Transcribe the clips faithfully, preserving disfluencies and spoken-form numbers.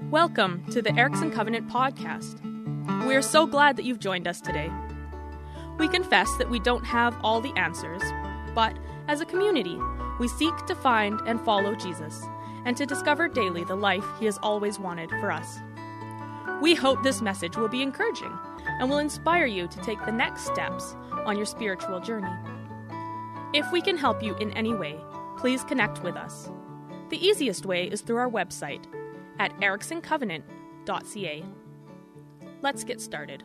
Welcome to the Erickson Covenant podcast. We are so glad that you've joined us today. We confess that we don't have all the answers, but as a community, we seek to find and follow Jesus and to discover daily the life he has always wanted for us. We hope this message will be encouraging and will inspire you to take the next steps on your spiritual journey. If we can help you in any way, please connect with us. The easiest way is through our website at erickson covenant dot c a. Let's get started.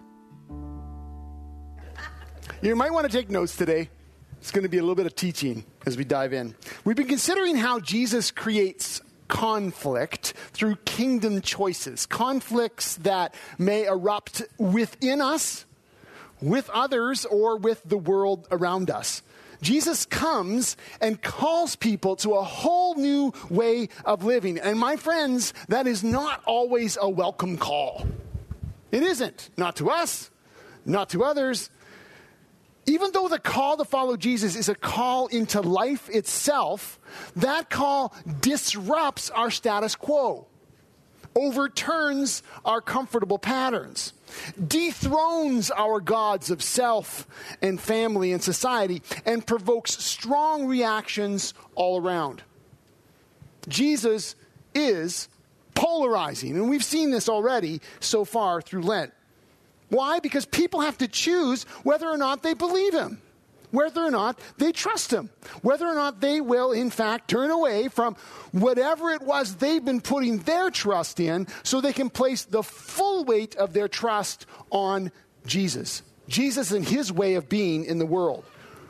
You might want to take notes today. It's going to be a little bit of teaching as we dive in. We've been considering how Jesus creates conflict through kingdom choices, conflicts that may erupt within us, with others, or with the world around us. Jesus comes and calls people to a whole new way of living. And my friends, that is not always a welcome call. It isn't. Not to us, not to others. Even though the call to follow Jesus is a call into life itself, that call disrupts our status quo, overturns our comfortable patterns, dethrones our gods of self and family and society, and provokes strong reactions all around. Jesus is polarizing, and we've seen this already so far through Lent. Why? Because people have to choose whether or not they believe him, whether or not they trust him, whether or not they will, in fact, turn away from whatever it was they've been putting their trust in so they can place the full weight of their trust on Jesus. Jesus and his way of being in the world.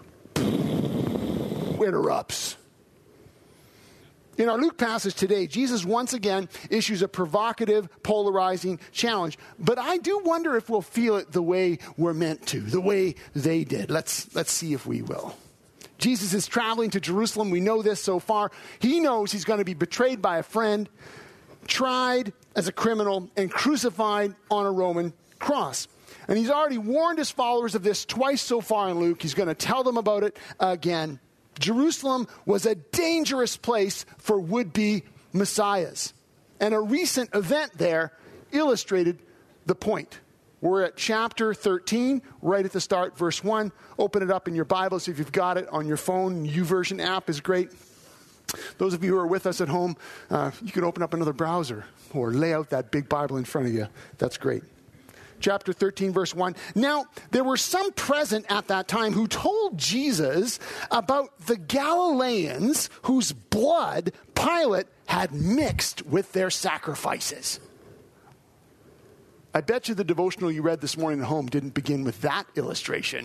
Interrupts. In our Luke passage today, Jesus once again issues a provocative, polarizing challenge. But I do wonder if we'll feel it the way we're meant to, the way they did. Let's, let's see if we will. Jesus is traveling to Jerusalem. We know this so far. He knows he's going to be betrayed by a friend, tried as a criminal, and crucified on a Roman cross. And he's already warned his followers of this twice so far in Luke. He's going to tell them about it again. Jerusalem was a dangerous place for would-be messiahs. And a recent event there illustrated the point. We're at chapter thirteen, right at the start, verse one. Open it up in your Bibles if you've got it on your phone. YouVersion app is great. Those of you who are with us at home, uh, you can open up another browser or lay out that big Bible in front of you. That's great. Chapter thirteen, verse one. Now, there were some present at that time who told Jesus about the Galileans whose blood Pilate had mixed with their sacrifices. I bet you the devotional you read this morning at home didn't begin with that illustration.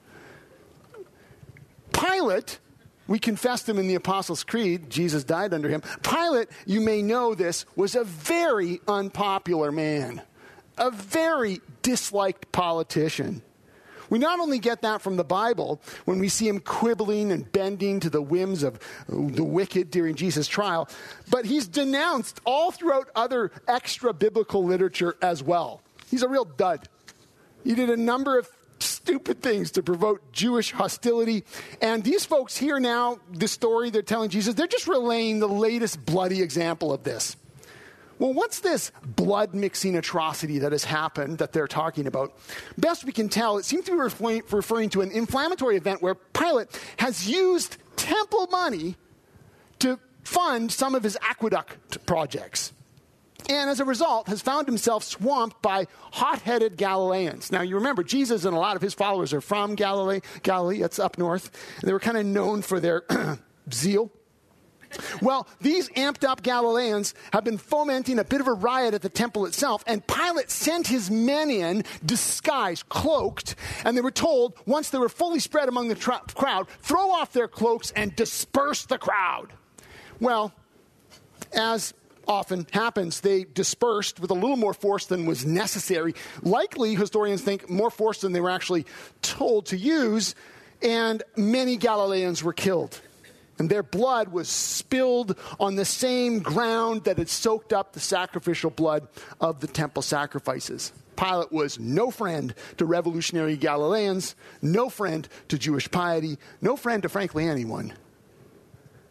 Pilate, we confessed him in the Apostles' Creed. Jesus died under him. Pilate, you may know this, was a very unpopular man. A very disliked politician. We not only get that from the Bible when we see him quibbling and bending to the whims of the wicked during Jesus' trial, but he's denounced all throughout other extra-biblical literature as well. He's a real dud. He did a number of stupid things to provoke Jewish hostility. And these folks here now, the story they're telling Jesus, they're just relaying the latest bloody example of this. Well, what's this blood-mixing atrocity that has happened that they're talking about? Best we can tell, it seems to be referring, referring to an inflammatory event where Pilate has used temple money to fund some of his aqueduct projects. And as a result, has found himself swamped by hot-headed Galileans. Now, you remember, Jesus and a lot of his followers are from Galilee. Galilee, that's up north. And they were kind of known for their zeal. Well, these amped up Galileans have been fomenting a bit of a riot at the temple itself, and Pilate sent his men in, disguised, cloaked, and they were told, once they were fully spread among the tra- crowd, throw off their cloaks and disperse the crowd. Well, as often happens, they dispersed with a little more force than was necessary. Likely, historians think, more force than they were actually told to use, and many Galileans were killed. And their blood was spilled on the same ground that had soaked up the sacrificial blood of the temple sacrifices. Pilate was no friend to revolutionary Galileans, no friend to Jewish piety, no friend to, frankly, anyone.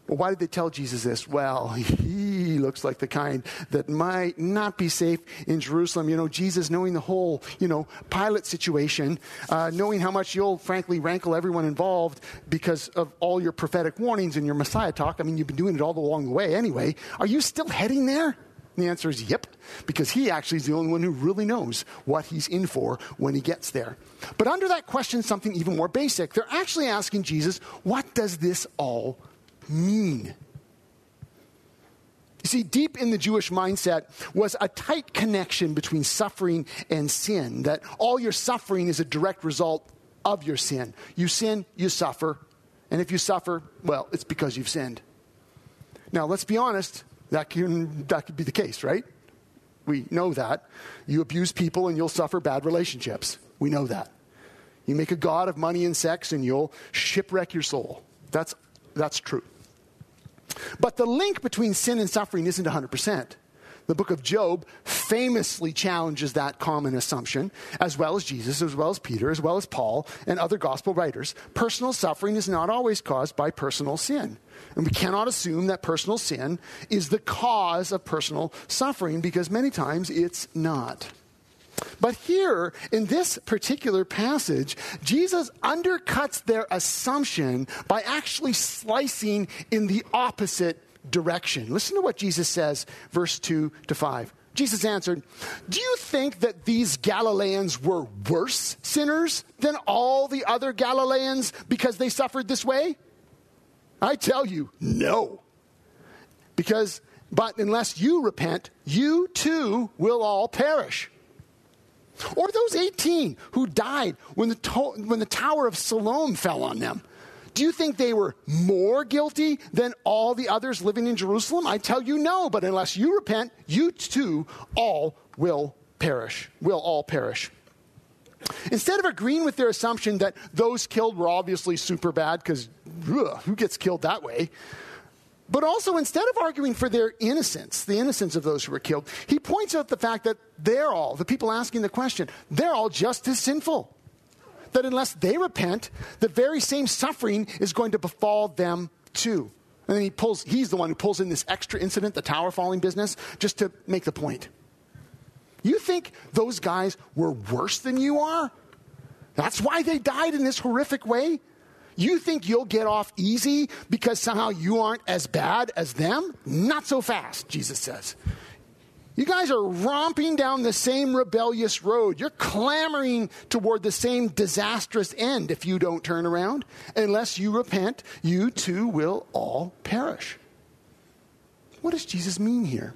Well, why did they tell Jesus this? Well, he looks like the kind that might not be safe in Jerusalem. You know, Jesus, knowing the whole, you know, Pilate situation, uh, knowing how much you'll frankly rankle everyone involved because of all your prophetic warnings and your Messiah talk. I mean, you've been doing it all along the way anyway. Are you still heading there? And the answer is yep, because he actually is the only one who really knows what he's in for when he gets there. But under that question, something even more basic. They're actually asking Jesus, what does this all mean? You see, deep in the Jewish mindset was a tight connection between suffering and sin, that all your suffering is a direct result of your sin. You sin, you suffer. And if you suffer, well, it's because you've sinned. Now, let's be honest, that can, that could be the case, right? We know that. You abuse people and you'll suffer bad relationships. We know that. You make a god of money and sex and you'll shipwreck your soul. That's, that's true. But the link between sin and suffering isn't one hundred percent. The book of Job famously challenges that common assumption, as well as Jesus, as well as Peter, as well as Paul, and other gospel writers. Personal suffering is not always caused by personal sin. And we cannot assume that personal sin is the cause of personal suffering, because many times it's not. But here, in this particular passage, Jesus undercuts their assumption by actually slicing in the opposite direction. Listen to what Jesus says, verse two to five. Jesus answered, "Do you think that these Galileans were worse sinners than all the other Galileans because they suffered this way? I tell you, no. Because, but unless you repent, you too will all perish. Or those eighteen who died when the, to- when the Tower of Siloam fell on them. Do you think they were more guilty than all the others living in Jerusalem? I tell you no, but unless you repent, you too all will perish, will all perish." Instead of agreeing with their assumption that those killed were obviously super bad, because who gets killed that way? But also, instead of arguing for their innocence, the innocence of those who were killed, he points out the fact that they're all, the people asking the question, they're all just as sinful. That unless they repent, the very same suffering is going to befall them too. And then he pulls, he's the one who pulls in this extra incident, the tower falling business, just to make the point. You think those guys were worse than you are? That's why they died in this horrific way? You think you'll get off easy because somehow you aren't as bad as them? Not so fast, Jesus says. You guys are romping down the same rebellious road. You're clamoring toward the same disastrous end if you don't turn around. Unless you repent, you too will all perish. What does Jesus mean here?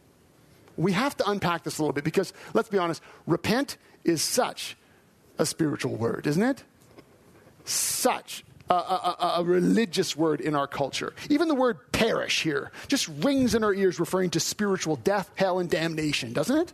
We have to unpack this a little bit because, let's be honest, repent is such a spiritual word, isn't it? Such a, a, a religious word in our culture. Even the word perish here just rings in our ears, referring to spiritual death, hell, and damnation, doesn't it?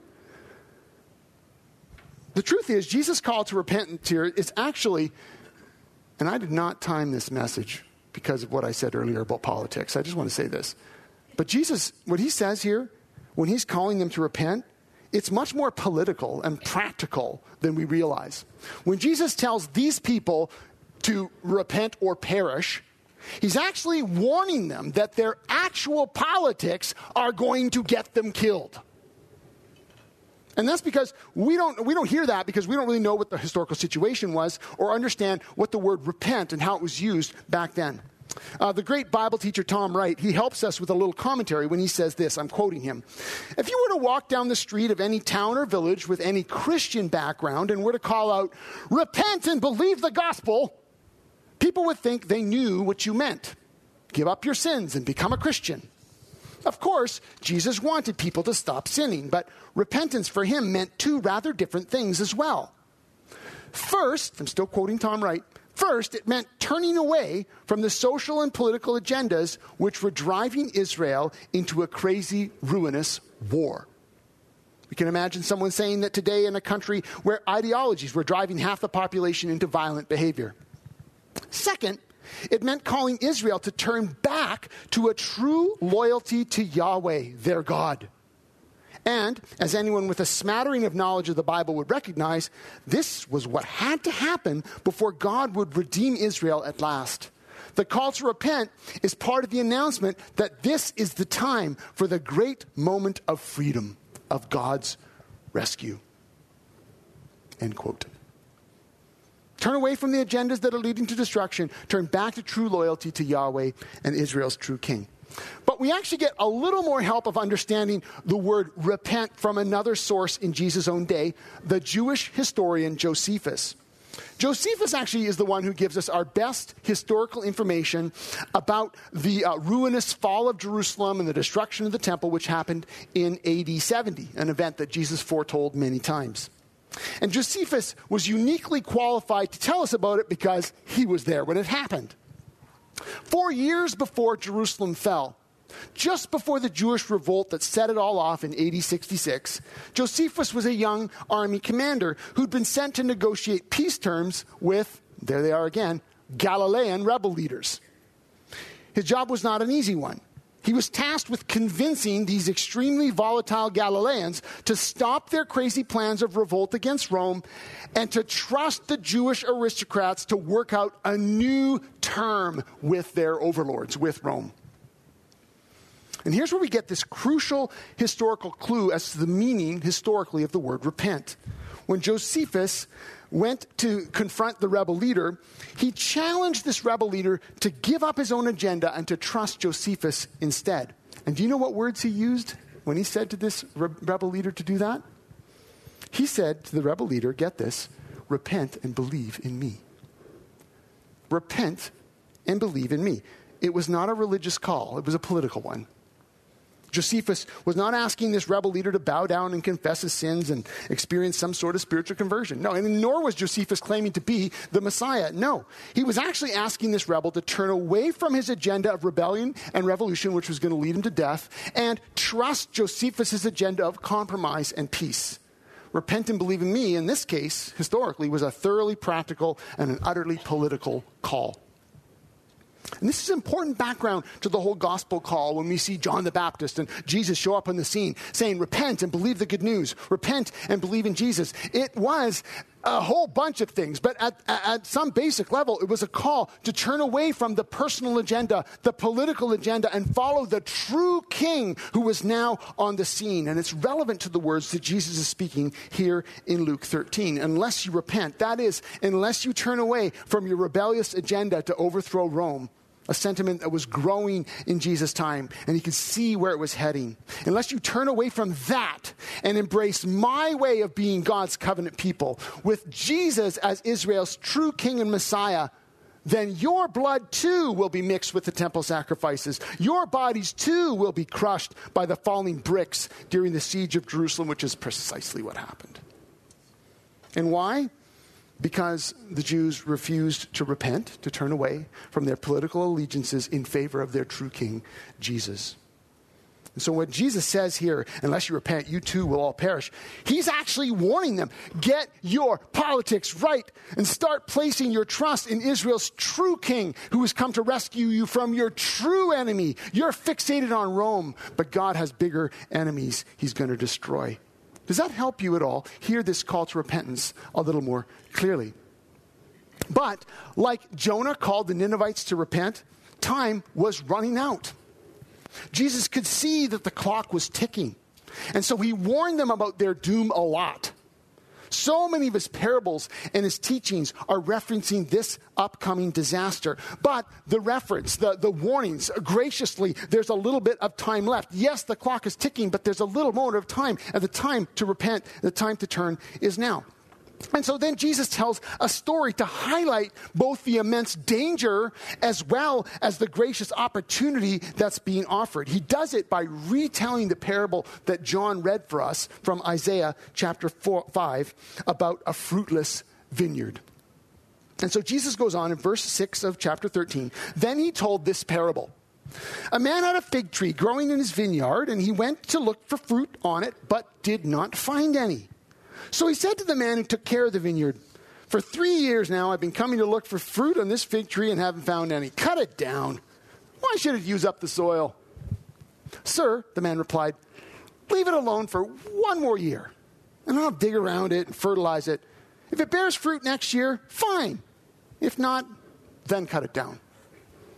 The truth is, Jesus' call to repentance here is actually, and I did not time this message because of what I said earlier about politics. I just want to say this. But Jesus, what he says here, when he's calling them to repent, it's much more political and practical than we realize. When Jesus tells these people to repent or perish, he's actually warning them that their actual politics are going to get them killed. And that's because we don't we don't hear that because we don't really know what the historical situation was or understand what the word repent and how it was used back then. Uh, the great Bible teacher Tom Wright, he helps us with a little commentary when he says this. I'm quoting him. "If you were to walk down the street of any town or village with any Christian background and were to call out, 'Repent and believe the gospel,' people would think they knew what you meant. Give up your sins and become a Christian. Of course, Jesus wanted people to stop sinning, but repentance for him meant two rather different things as well. First," I'm still quoting Tom Wright, "first, it meant turning away from the social and political agendas which were driving Israel into a crazy, ruinous war." We can imagine someone saying that today in a country where ideologies were driving half the population into violent behavior. Second, it meant calling Israel to turn back to a true loyalty to Yahweh, their God. And, as anyone with a smattering of knowledge of the Bible would recognize, this was what had to happen before God would redeem Israel at last. The call to repent is part of the announcement that this is the time for the great moment of freedom, of God's rescue. End quote. Turn away from the agendas that are leading to destruction. Turn back to true loyalty to Yahweh and Israel's true king. But we actually get a little more help of understanding the word repent from another source in Jesus' own day, the Jewish historian Josephus. Josephus actually is the one who gives us our best historical information about the uh, ruinous fall of Jerusalem and the destruction of the temple, which happened in A D seventy, an event that Jesus foretold many times. And Josephus was uniquely qualified to tell us about it because he was there when it happened. Four years before Jerusalem fell, just before the Jewish revolt that set it all off in A D sixty-six, Josephus was a young army commander who'd been sent to negotiate peace terms with, there they are again, Galilean rebel leaders. His job was not an easy one. He was tasked with convincing these extremely volatile Galileans to stop their crazy plans of revolt against Rome and to trust the Jewish aristocrats to work out a new term with their overlords, with Rome. And here's where we get this crucial historical clue as to the meaning historically of the word repent. When Josephus went to confront the rebel leader, he challenged this rebel leader to give up his own agenda and to trust Josephus instead. And do you know what words he used when he said to this re- rebel leader to do that? He said to the rebel leader, get this, repent and believe in me. Repent and believe in me. It was not a religious call. It was a political one. Josephus was not asking this rebel leader to bow down and confess his sins and experience some sort of spiritual conversion. No, and nor was Josephus claiming to be the Messiah. No, he was actually asking this rebel to turn away from his agenda of rebellion and revolution, which was going to lead him to death, and trust Josephus' agenda of compromise and peace. Repent and believe in me, in this case, historically, was a thoroughly practical and an utterly political call. And this is important background to the whole gospel call when we see John the Baptist and Jesus show up on the scene saying, repent and believe the good news. Repent and believe in Jesus. It was a whole bunch of things, but at, at some basic level, it was a call to turn away from the personal agenda, the political agenda, and follow the true king who was now on the scene. And it's relevant to the words that Jesus is speaking here in Luke thirteen. Unless you repent, that is, unless you turn away from your rebellious agenda to overthrow Rome, a sentiment that was growing in Jesus' time, and he could see where it was heading. Unless you turn away from that and embrace my way of being God's covenant people, with Jesus as Israel's true king and Messiah, then your blood too will be mixed with the temple sacrifices. Your bodies too will be crushed by the falling bricks during the siege of Jerusalem, which is precisely what happened. And why? Because the Jews refused to repent, to turn away from their political allegiances in favor of their true king, Jesus. And so what Jesus says here, unless you repent, you too will all perish. He's actually warning them, get your politics right and start placing your trust in Israel's true king who has come to rescue you from your true enemy. You're fixated on Rome, but God has bigger enemies he's going to destroy. Does that help you at all hear this call to repentance a little more clearly? But like Jonah called the Ninevites to repent, time was running out. Jesus could see that the clock was ticking. And so he warned them about their doom a lot. So many of his parables and his teachings are referencing this upcoming disaster. But the reference, the, the warnings, graciously, there's a little bit of time left. Yes, the clock is ticking, but there's a little moment of time. And the time to repent, the time to turn is now. And so then Jesus tells a story to highlight both the immense danger as well as the gracious opportunity that's being offered. He does it by retelling the parable that John read for us from Isaiah chapter four, five about a fruitless vineyard. And so Jesus goes on in verse six of chapter thirteen. Then he told this parable. A man had a fig tree growing in his vineyard, and he went to look for fruit on it, but did not find any. So he said to the man who took care of the vineyard, for three years now I've been coming to look for fruit on this fig tree and haven't found any. Cut it down. Why should it use up the soil? Sir, the man replied, leave it alone for one more year, and I'll dig around it and fertilize it. If it bears fruit next year, fine. If not, then cut it down.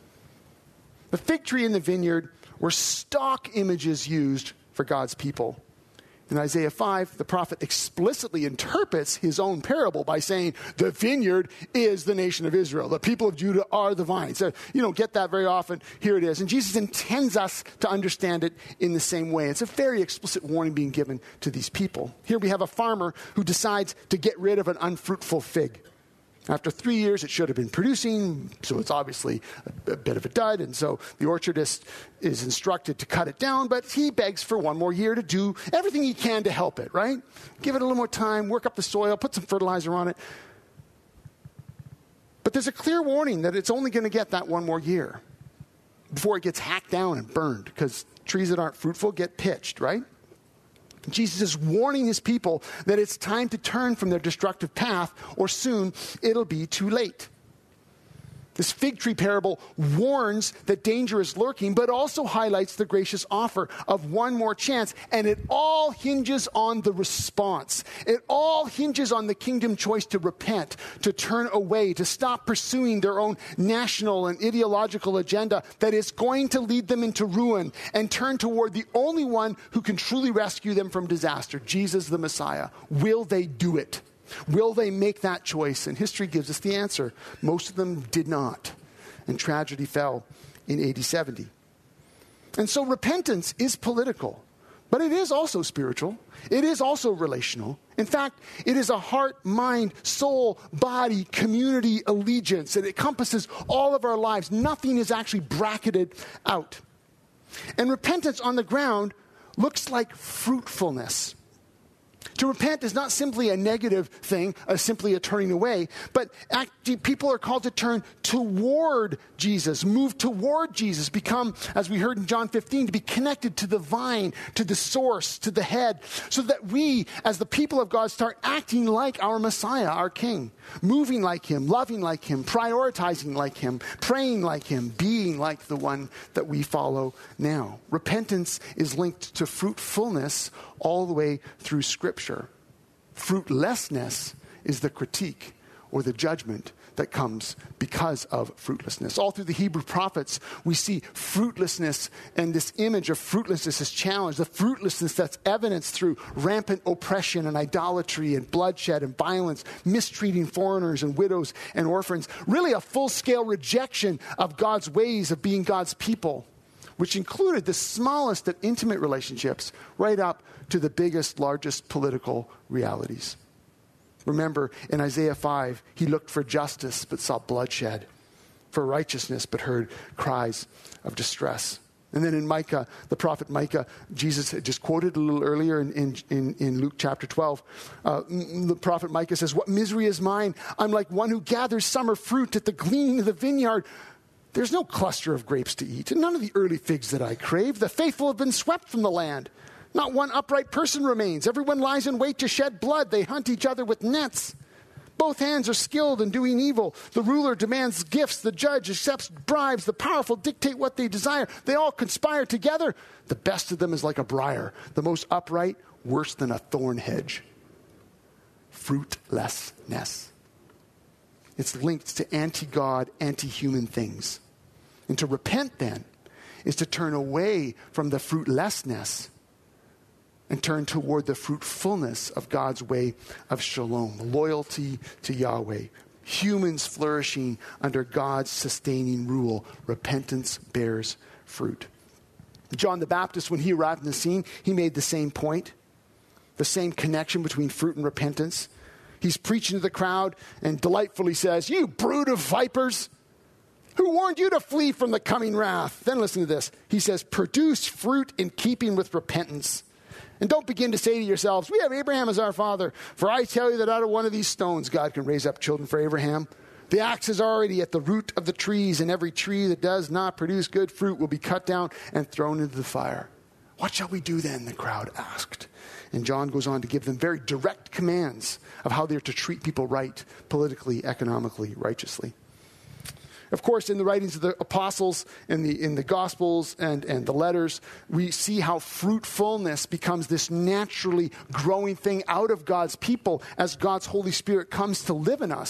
The fig tree and the vineyard were stock images used for God's people. In Isaiah five, the prophet explicitly interprets his own parable by saying, the vineyard is the nation of Israel. The people of Judah are the vine. So you don't get that very often. Here it is. And Jesus intends us to understand it in the same way. It's a very explicit warning being given to these people. Here we have a farmer who decides to get rid of an unfruitful fig. After three years, it should have been producing, so it's obviously a, a bit of a dud, and so the orchardist is instructed to cut it down, but he begs for one more year to do everything he can to help it, right? Give it a little more time, work up the soil, put some fertilizer on it. But there's a clear warning that it's only going to get that one more year before it gets hacked down and burned, because trees that aren't fruitful get pitched, right? Jesus is warning his people that it's time to turn from their destructive path, or soon it'll be too late. This fig tree parable warns that danger is lurking, but also highlights the gracious offer of one more chance. And it all hinges on the response. It all hinges on the kingdom choice to repent, to turn away, to stop pursuing their own national and ideological agenda that is going to lead them into ruin, and turn toward the only one who can truly rescue them from disaster, Jesus the Messiah. Will they do it? Will they make that choice? And history gives us the answer. Most of them did not. And tragedy fell in A D seventy. And so repentance is political, but it is also spiritual. It is also relational. In fact, it is a heart, mind, soul, body, community allegiance. It encompasses all of our lives. Nothing is actually bracketed out. And repentance on the ground looks like fruitfulness. To repent is not simply a negative thing, uh, simply a turning away, but actually people are called to turn toward Jesus, move toward Jesus, become, as we heard in John fifteen, to be connected to the vine, to the source, to the head, so that we, as the people of God, start acting like our Messiah, our King, moving like him, loving like him, prioritizing like him, praying like him, being like the one that we follow now. Repentance is linked to fruitfulness all the way through Scripture. Fruitlessness is the critique or the judgment that comes because of fruitlessness. All through the Hebrew prophets, we see fruitlessness, and this image of fruitlessness is challenged. The fruitlessness that's evidenced through rampant oppression and idolatry and bloodshed and violence, mistreating foreigners and widows and orphans. Really a full-scale rejection of God's ways of being God's people, which included the smallest of intimate relationships right up to the biggest, largest political realities. Remember, in Isaiah five, he looked for justice but saw bloodshed, for righteousness but heard cries of distress. And then in Micah, the prophet Micah, Jesus had just quoted a little earlier in, in, in, in Luke chapter twelve. Uh, the prophet Micah says, "What misery is mine? I'm like one who gathers summer fruit at the gleaning of the vineyard. There's no cluster of grapes to eat, and none of the early figs that I crave. The faithful have been swept from the land. Not one upright person remains. Everyone lies in wait to shed blood. They hunt each other with nets. Both hands are skilled in doing evil. The ruler demands gifts. The judge accepts bribes. The powerful dictate what they desire. They all conspire together. The best of them is like a briar. The most upright, worse than a thorn hedge." Fruitlessness. It's linked to anti-God, anti-human things. And to repent, then, is to turn away from the fruitlessness and turn toward the fruitfulness of God's way of shalom, loyalty to Yahweh, humans flourishing under God's sustaining rule. Repentance bears fruit. John the Baptist, when he arrived in the scene, he made the same point, the same connection between fruit and repentance. He's preaching to the crowd and delightfully says, "You brood of vipers, who warned you to flee from the coming wrath?" Then listen to this. He says, "Produce fruit in keeping with repentance. And don't begin to say to yourselves, 'We have Abraham as our father.' For I tell you that out of one of these stones, God can raise up children for Abraham. The axe is already at the root of the trees, and every tree that does not produce good fruit will be cut down and thrown into the fire." What shall we do then? The crowd asked. And John goes on to give them very direct commands of how they're to treat people right, politically, economically, righteously. Of course, in the writings of the apostles, in the in the Gospels and, and the letters, we see how fruitfulness becomes this naturally growing thing out of God's people as God's Holy Spirit comes to live in us.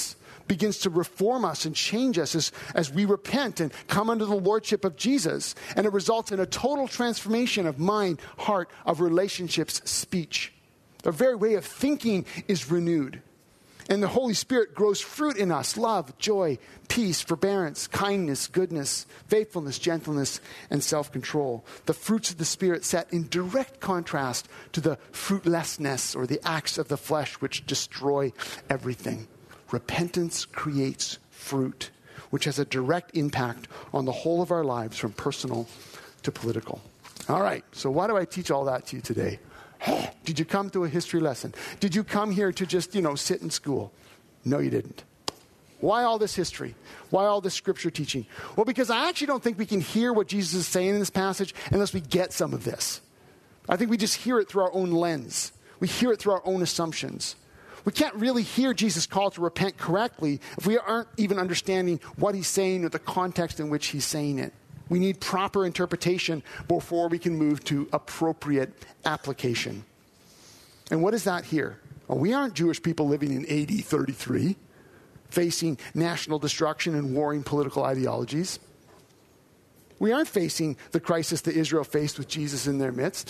begins to reform us and change us as, as we repent and come under the lordship of Jesus. And it results in a total transformation of mind, heart, of relationships, speech. Our very way of thinking is renewed. And the Holy Spirit grows fruit in us: love, joy, peace, forbearance, kindness, goodness, faithfulness, gentleness, and self-control. The fruits of the Spirit set in direct contrast to the fruitlessness or the acts of the flesh which destroy everything. Repentance creates fruit, which has a direct impact on the whole of our lives, from personal to political. All right, so why do I teach all that to you today? Did you come to a history lesson? Did you come here to just, you know, sit in school? No, you didn't. Why all this history? Why all this scripture teaching? Well, because I actually don't think we can hear what Jesus is saying in this passage unless we get some of this. I think we just hear it through our own lens. We hear it through our own assumptions. We can't really hear Jesus' call to repent correctly if we aren't even understanding what he's saying or the context in which he's saying it. We need proper interpretation before we can move to appropriate application. And what is that here? Well, we aren't Jewish people living in A D thirty-three, facing national destruction and warring political ideologies. We aren't facing the crisis that Israel faced with Jesus in their midst.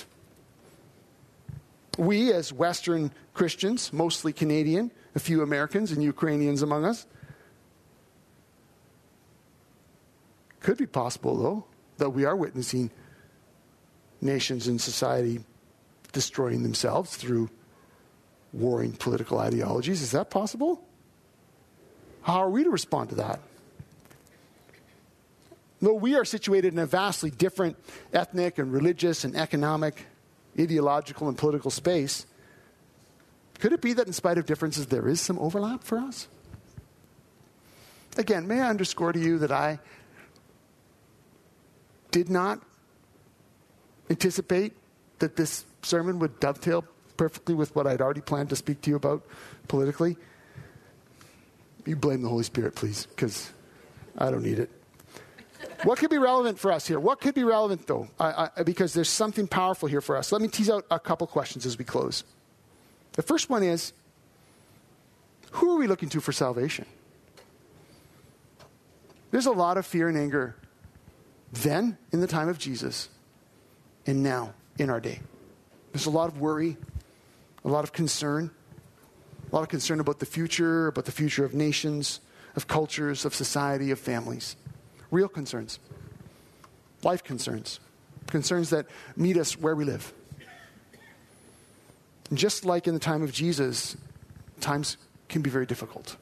We, as Western Christians, mostly Canadian, a few Americans and Ukrainians among us, could be possible, though, that we are witnessing nations and society destroying themselves through warring political ideologies. Is that possible? How are we to respond to that? Though we are situated in a vastly different ethnic and religious and economic, ideological and political space, could it be that in spite of differences, there is some overlap for us? Again, may I underscore to you that I did not anticipate that this sermon would dovetail perfectly with what I'd already planned to speak to you about politically. You blame the Holy Spirit, please, because I don't need it. What could be relevant for us here? What could be relevant, though? I, I, because there's something powerful here for us. Let me tease out a couple questions as we close. The first one is, who are we looking to for salvation? There's a lot of fear and anger then, in the time of Jesus, and now, in our day. There's a lot of worry, a lot of concern, a lot of concern about the future, about the future of nations, of cultures, of society, of families. Real concerns. Life concerns. Concerns that meet us where we live. And just like in the time of Jesus, times can be very difficult.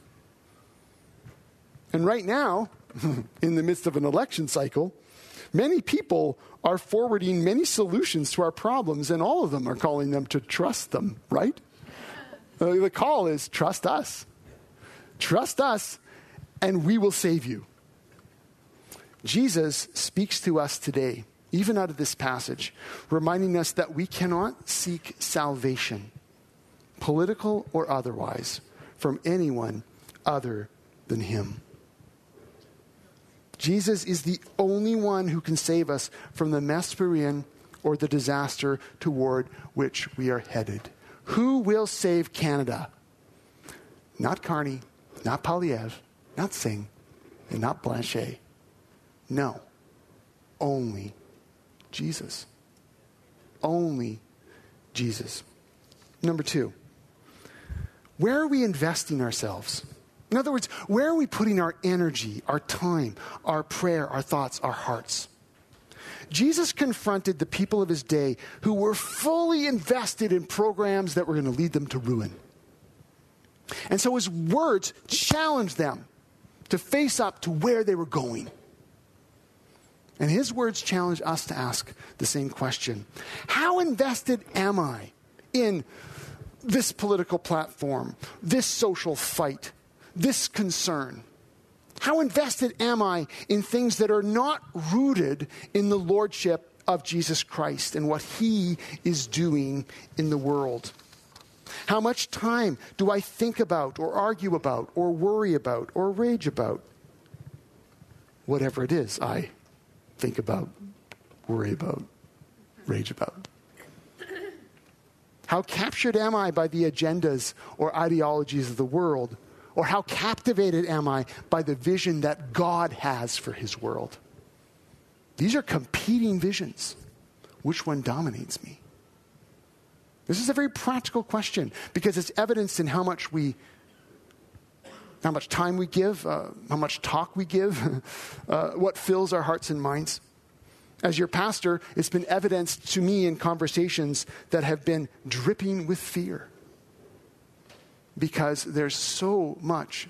And right now, in the midst of an election cycle, many people are forwarding many solutions to our problems, and all of them are calling them to trust them, right? Uh, the call is trust us. Trust us, and we will save you. Jesus speaks to us today, even out of this passage, reminding us that we cannot seek salvation, political or otherwise, from anyone other than him. Jesus is the only one who can save us from the mess we're in or the disaster toward which we are headed. Who will save Canada? Not Carney, not Polyev, not Singh, and not Blanchet. No, only Jesus. Only Jesus. Number two, where are we investing ourselves? In other words, where are we putting our energy, our time, our prayer, our thoughts, our hearts? Jesus confronted the people of his day who were fully invested in programs that were going to lead them to ruin. And so his words challenged them to face up to where they were going. And his words challenge us to ask the same question. How invested am I in this political platform, this social fight, this concern? How invested am I in things that are not rooted in the lordship of Jesus Christ and what he is doing in the world? How much time do I think about or argue about or worry about or rage about? Whatever it is I think about, worry about, rage about. How captured am I by the agendas or ideologies of the world Or how captivated am I by the vision that God has for his world? These are competing visions. Which one dominates me? This is a very practical question because it's evidenced in how much we, how much time we give, uh, how much talk we give, uh, what fills our hearts and minds. As your pastor, it's been evidenced to me in conversations that have been dripping with fear because there's so much,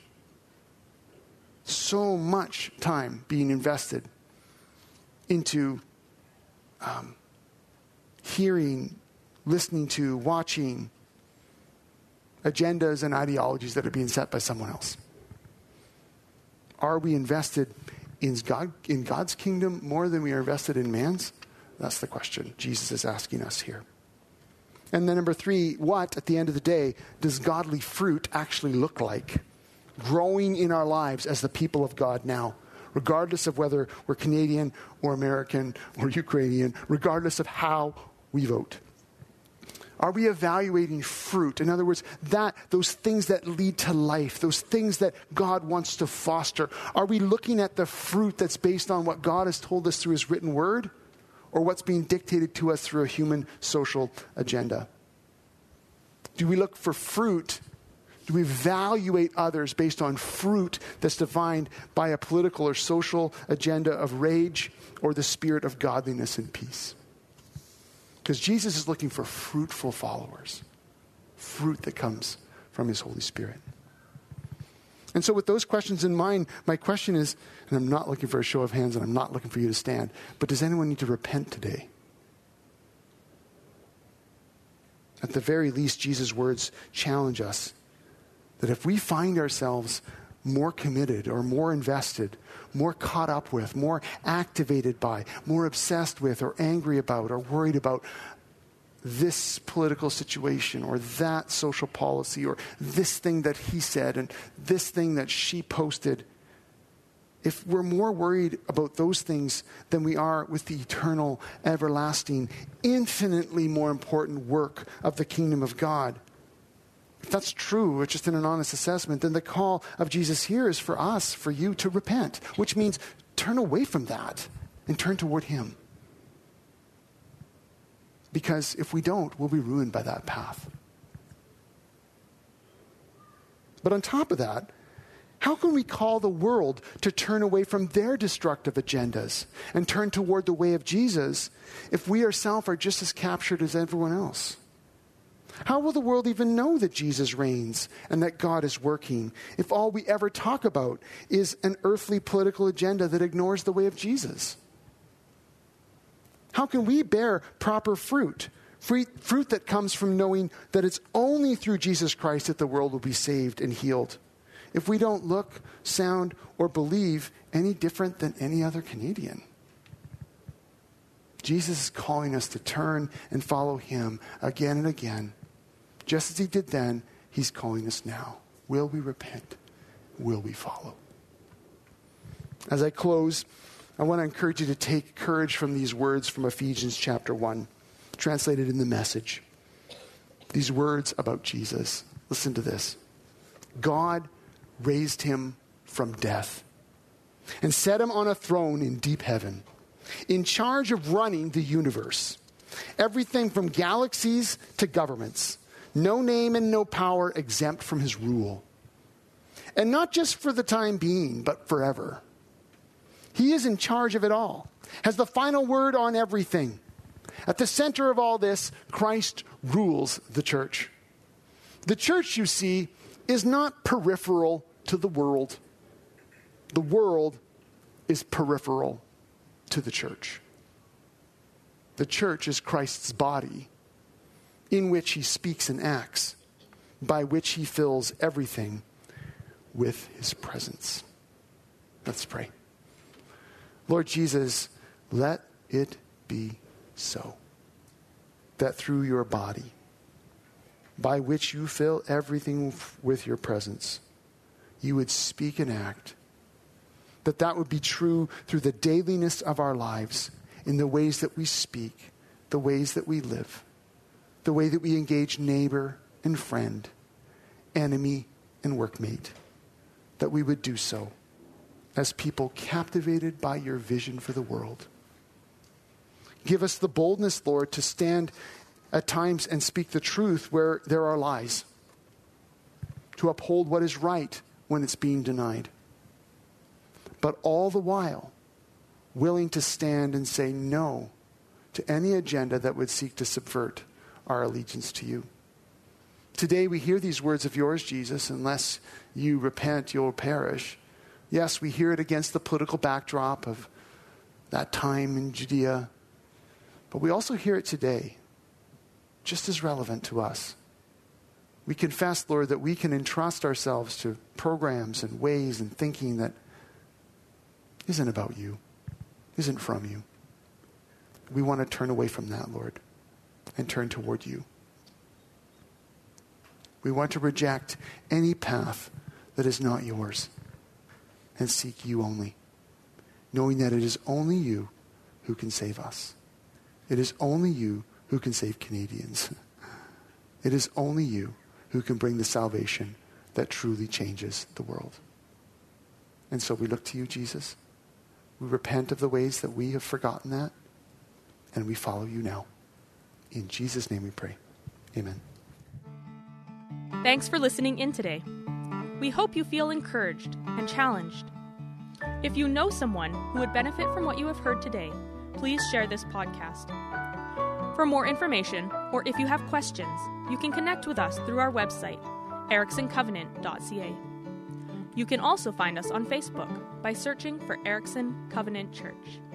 so much time being invested into um, hearing, listening to, watching agendas and ideologies that are being set by someone else. Are we invested in God, in God's kingdom more than we are invested in man's? That's the question Jesus is asking us here. And then number three, what, at the end of the day, does godly fruit actually look like? Growing in our lives as the people of God now, regardless of whether we're Canadian or American or Ukrainian, regardless of how we vote. Are we evaluating fruit? In other words, that those things that lead to life, those things that God wants to foster. Are we looking at the fruit that's based on what God has told us through his written word, or what's being dictated to us through a human social agenda? Do we look for fruit? Do we evaluate others based on fruit that's defined by a political or social agenda of rage or the spirit of godliness and peace? Because Jesus is looking for fruitful followers, fruit that comes from his Holy Spirit. And so with those questions in mind, my question is, and I'm not looking for a show of hands and I'm not looking for you to stand, but does anyone need to repent today? At the very least, Jesus' words challenge us that if we find ourselves more committed or more invested, more caught up with, more activated by, more obsessed with or angry about or worried about this political situation or that social policy or this thing that he said and this thing that she posted, if we're more worried about those things than we are with the eternal, everlasting, infinitely more important work of the kingdom of God, if that's true, it's just in an honest assessment, then the call of Jesus here is for us, for you to repent, which means turn away from that and turn toward him. Because if we don't, we'll be ruined by that path. But on top of that, how can we call the world to turn away from their destructive agendas and turn toward the way of Jesus if we ourselves are just as captured as everyone else? How will the world even know that Jesus reigns and that God is working if all we ever talk about is an earthly political agenda that ignores the way of Jesus? How can we bear proper fruit? Fruit, fruit that comes from knowing that it's only through Jesus Christ that the world will be saved and healed, if we don't look, sound, or believe any different than any other Canadian? Jesus is calling us to turn and follow him again and again. Just as he did then, he's calling us now. Will we repent? Will we follow? As I close, I want to encourage you to take courage from these words from Ephesians chapter one, translated in the Message. These words about Jesus. Listen to this. God raised him from death and set him on a throne in deep heaven, in charge of running the universe. Everything from galaxies to governments. No name and no power exempt from his rule. And not just for the time being, but forever. He is in charge of it all, has the final word on everything. At the center of all this, Christ rules the church. The church, you see, is not peripheral to the world. The world is peripheral to the church. The church is Christ's body, in which he speaks and acts, by which he fills everything with his presence. Let's pray. Lord Jesus, let it be so, that through your body, by which you fill everything with your presence, you would speak and act, that that would be true through the dailiness of our lives, in the ways that we speak, the ways that we live, the way that we engage neighbor and friend, enemy and workmate. that we would do so as people captivated by your vision for the world. Give us the boldness, Lord, to stand at times and speak the truth where there are lies, to uphold what is right when it's being denied, but all the while willing to stand and say no to any agenda that would seek to subvert our allegiance to you. Today we hear these words of yours, Jesus, unless you repent, you'll perish. Yes, we hear it against the political backdrop of that time in Judea, but we also hear it today, just as relevant to us. We confess, Lord, that we can entrust ourselves to programs and ways and thinking that isn't about you, isn't from you. We want to turn away from that, Lord, and turn toward you. We want to reject any path that is not yours and seek you only, knowing that it is only you who can save us. It is only you who can save Canadians. It is only you who can bring the salvation that truly changes the world. And so we look to you, Jesus. We repent of the ways that we have forgotten that, and we follow you now. In Jesus' name we pray. Amen. Thanks for listening in today. We hope you feel encouraged and challenged. If you know someone who would benefit from what you have heard today, please share this podcast. For more information, or if you have questions, you can connect with us through our website, erickson covenant dot c a. You can also find us on Facebook by searching for Erickson Covenant Church.